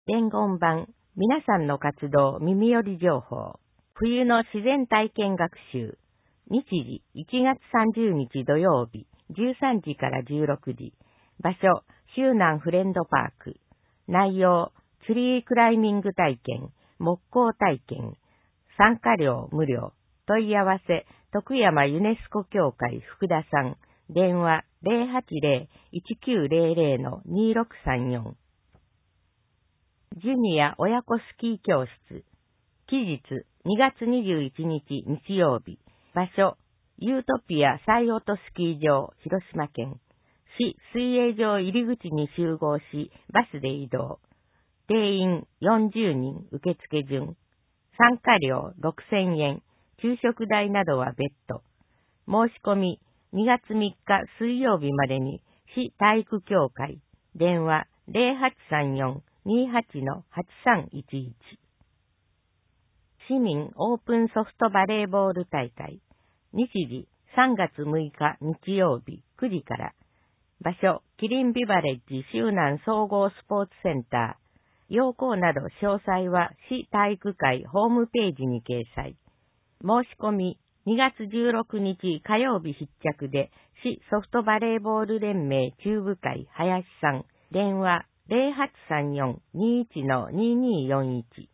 伝言版、皆さんの活動耳寄り情報。冬の自然体験学習。日時、1月30日土曜日、13時から16時。場所、周南フレンドパーク。内容、ツリークライミング体験、木工体験。参加料無料。問い合わせ、徳山ユネスコ協会福田さん。電話 080-1900-2634。ジュニア親子スキー教室。期日2月21日日曜日。場所、ユートピアサイオトスキー場、広島県。市水泳場入り口に集合し、バスで移動。定員40人受付順。参加料6000円。昼食代などは別途。申し込み2月3日水曜日までに市体育協会。電話 0834-28-8311。市民オープンソフトバレーボール大会。日時3月6日日曜日9時から。場所、キリンビバレッジ周南総合スポーツセンター。要項など詳細は市体育会ホームページに掲載。申し込み2月16日火曜日必着で、市ソフトバレーボール連盟中部会林さん。電話 0834-21-2241。